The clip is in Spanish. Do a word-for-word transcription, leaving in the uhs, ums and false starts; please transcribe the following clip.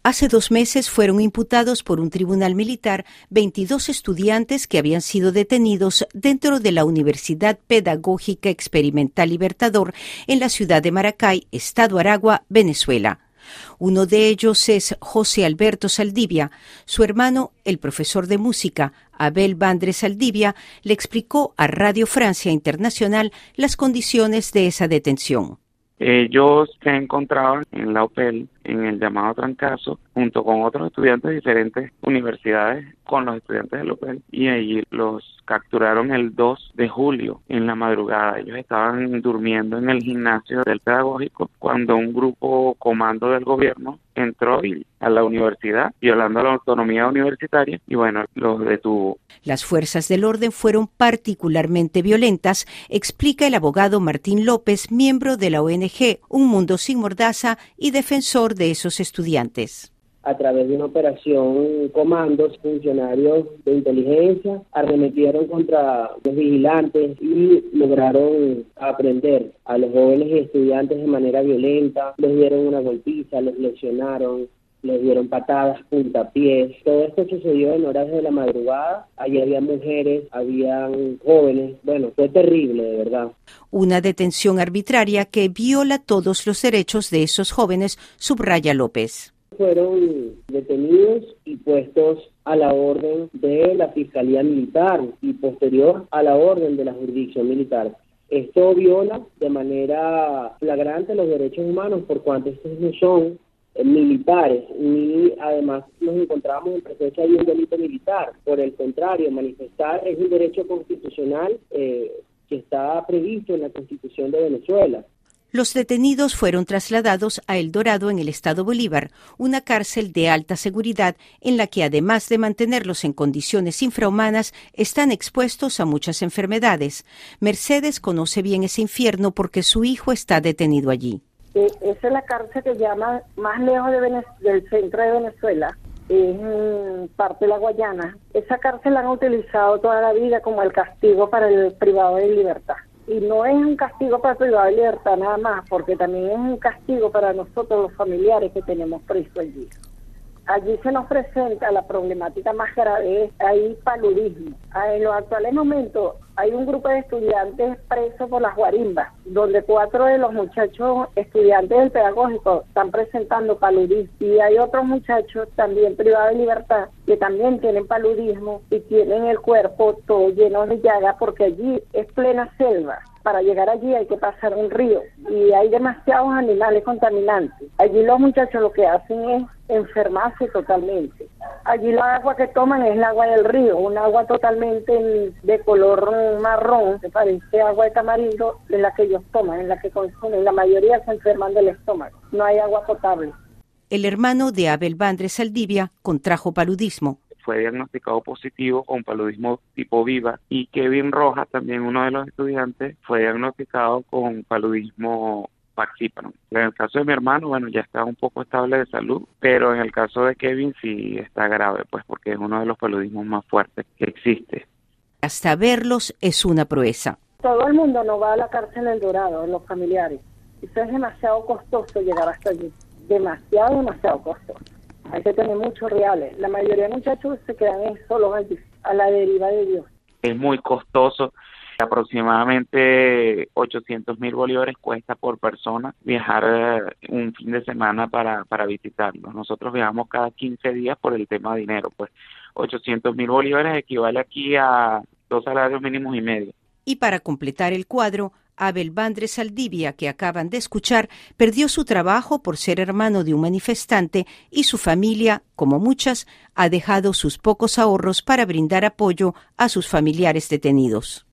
Hace dos meses fueron imputados por un tribunal militar veintidós estudiantes que habían sido detenidos dentro de la Universidad Pedagógica Experimental Libertador en la ciudad de Maracay, Estado Aragua, Venezuela. Uno de ellos es José Alberto Saldivia. Su hermano, el profesor de música, Abel Bandre Saldivia, le explicó a Radio Francia Internacional las condiciones de esa detención. Ellos se encontraban en la U P E L, en el llamado trancazo, junto con otros estudiantes de diferentes universidades, con los estudiantes de la U P E L, y allí los capturaron el dos de julio en la madrugada. Ellos estaban durmiendo en el gimnasio del pedagógico cuando un grupo comando del gobierno entró y a la universidad, violando la autonomía universitaria, y bueno, los detuvo. Las fuerzas del orden fueron particularmente violentas, explica el abogado Martín López, miembro de la O N G Un Mundo Sin Mordaza y defensor de esos estudiantes. A través de una operación, comandos, funcionarios de inteligencia arremetieron contra los vigilantes y lograron aprender a los jóvenes y estudiantes de manera violenta. Les dieron una golpiza, los lesionaron, les dieron patadas, puntapiés. Todo esto sucedió en horas de la madrugada. Allí había mujeres, habían jóvenes. Bueno, fue terrible, de verdad. Una detención arbitraria que viola todos los derechos de esos jóvenes, subraya López. Fueron detenidos y puestos a la orden de la Fiscalía Militar y posterior a la orden de la jurisdicción militar. Esto viola de manera flagrante los derechos humanos por cuanto estos no son eh, militares ni además nos encontramos en presencia de un delito militar. Por el contrario, manifestar es un derecho constitucional eh, que está previsto en la Constitución de Venezuela. Los detenidos fueron trasladados a El Dorado en el estado Bolívar, una cárcel de alta seguridad en la que además de mantenerlos en condiciones infrahumanas, están expuestos a muchas enfermedades. Mercedes conoce bien ese infierno porque su hijo está detenido allí. Esa es la cárcel que llama más lejos de Venez- del centro de Venezuela, es en parte de la Guayana. Esa cárcel la han utilizado toda la vida como el castigo para el privado de libertad. Y no es un castigo para privado de libertad nada más, porque también es un castigo para nosotros los familiares que tenemos presos allí. Allí se nos presenta la problemática más grave, hay paludismo. En los actuales momentos hay un grupo de estudiantes presos por las guarimbas, donde cuatro de los muchachos estudiantes del pedagógico están presentando paludismo. Y hay otros muchachos también privados de libertad que también tienen paludismo y tienen el cuerpo todo lleno de llagas porque allí es plena selva. Para llegar allí hay que pasar un río y hay demasiados animales contaminantes. Allí los muchachos lo que hacen es enfermarse totalmente. Allí el agua que toman es el agua del río, un agua totalmente de color marrón, que parece agua de tamarindo, en la que ellos toman, en la que consumen. La mayoría se enferman del estómago. No hay agua potable. El hermano de Abel Bandre Saldivia contrajo paludismo. Fue diagnosticado positivo con paludismo tipo viva, y Kevin Rojas, también uno de los estudiantes, fue diagnosticado con paludismo paxípano. En el caso de mi hermano, bueno, ya está un poco estable de salud, pero en el caso de Kevin sí está grave, pues porque es uno de los paludismos más fuertes que existe. Hasta verlos es una proeza. Todo el mundo no va a la cárcel del Dorado, los familiares. Eso es demasiado costoso llegar hasta allí. Demasiado, demasiado costoso. Hay que tener muchos reales. La mayoría de muchachos se quedan solos allí, a la deriva de Dios. Es muy costoso. Aproximadamente ochocientos mil bolívares cuesta por persona viajar eh, un fin de semana para, para visitarlos. Nosotros viajamos cada quince días por el tema de dinero. Pues ochocientos mil bolívares equivale aquí a dos salarios mínimos y medio. Y para completar el cuadro, Abel Bandre Saldivia, que acaban de escuchar, perdió su trabajo por ser hermano de un manifestante y su familia, como muchas, ha dejado sus pocos ahorros para brindar apoyo a sus familiares detenidos.